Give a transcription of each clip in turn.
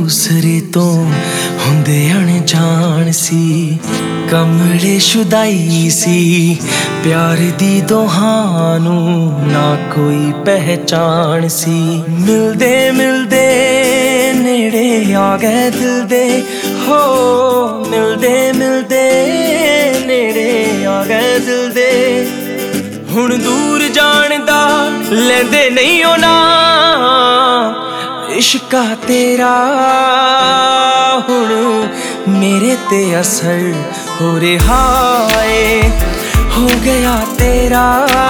ਦੂਸਰੇ ਤੋਂ ਹੁੰਦੇ ਅਣਜਾਣ ਸੀ, ਕਮਲੇ ਸ਼ੁਦਾਈ ਸੀ, ਪਿਆਰ ਦੀ ਦੋਹਾਂ ਨੂੰ ਨਾ ਕੋਈ ਪਹਿਚਾਣ ਸੀ। ਮਿਲਦੇ ਮਿਲਦੇ ਨੇੜੇ ਆ ਗਏ ਦਿਲ ਦੇ, ਹੋ ਮਿਲਦੇ ਮਿਲਦੇ ਨੇੜੇ ਆ ਗਏ ਦਿਲ ਦੇ। ਹੁਣ ਦੂਰ ਜਾਣ ਦਾ ਲੈਂਦੇ ਨਹੀਂ ਉਹ ਨਾਂ, इश्का तेरा हुण मेरे ते असर हो रहा है। हो गया तेरा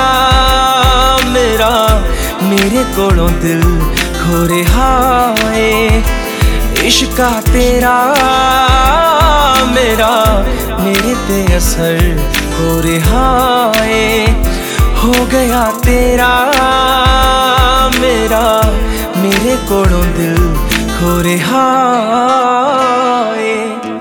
मेरा, मेरे कोलों दिल खो रहा है। इश्का तेरा मेरा, मेरे ते असर हो रहा है। हो गया तेरा मेरा, मेरे कोलों दिल खो रहा है।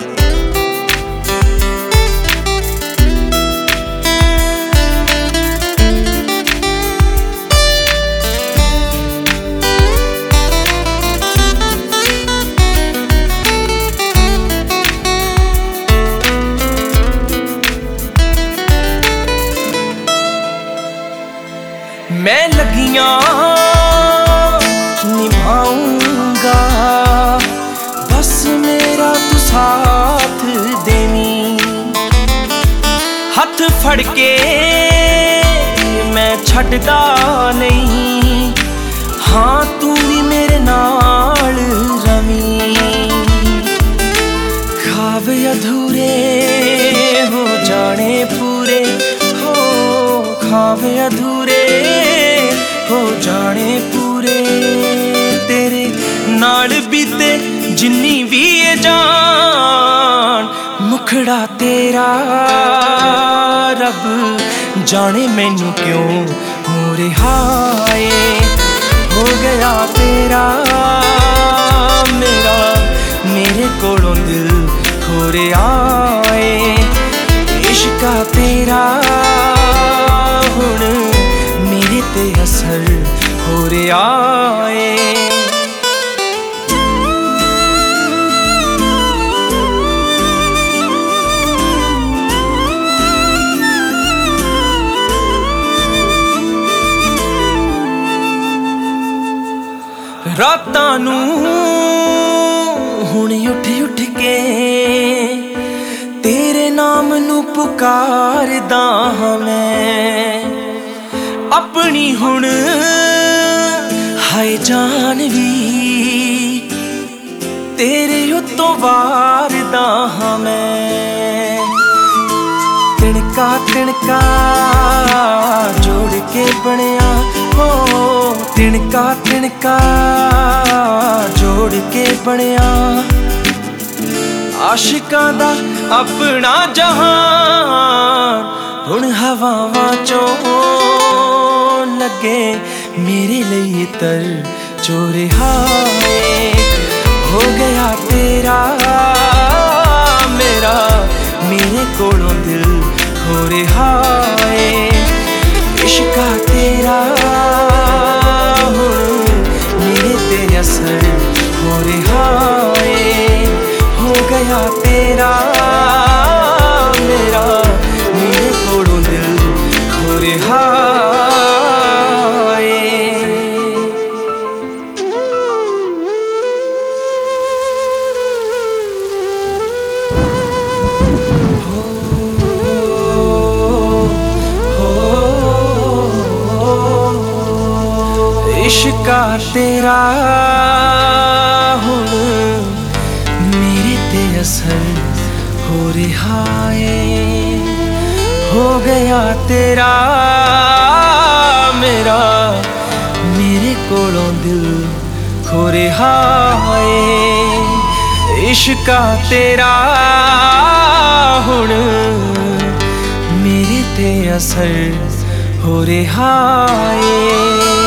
मैं लगियां निभाऊंगा, बस मेरा तू साथ देनी। हथ फड़ के मैं छड्डदा नहीं, हाँ तू भी मेरे नाल रवी। ख्वाब अधूरे हो जाने पूरे, हो ख्वाब अधूरे हो जाने पूरे। तेरे नाल बीते जिन्नी भी ये जान, मुखड़ा तेरा रब जाने मैनू क्यों हो रहा है। हो गया तेरा मेरा, मेरे कोलों दिल खो रहा है। इश्का तेरा हुण मेरे ते असर हो रहा है। रातां नूं हुण उठ उठ के तेरे नाम नूं पुकारदा हां मैं। अपनी हुण हाय जान भी तेरे उत्तों वारदा हां मैं। तिणका तिणका जोड़ के बनिया, हो तिणका तिणका जोड़ के बनिया। आशिकां दा अपना जहान हुण हवावां चों लगे मेरे लिए तर जो रहा है। हो गया तेरा मेरा, मेरे कोलों दिल खो रहा है। इश्का तेरा हुण मेरे ते असर हो रहा है। हो गया तेरा मेरा, मेरे कोलों दिल खो रहा है। इश्का तेरा हुण मेरे ते असर हो रहा है। हो गया तेरा मेरा, मेरे कोलों दिल खो रहा है। इश्का तेरा हुण मेरे ते असर हो रहा है।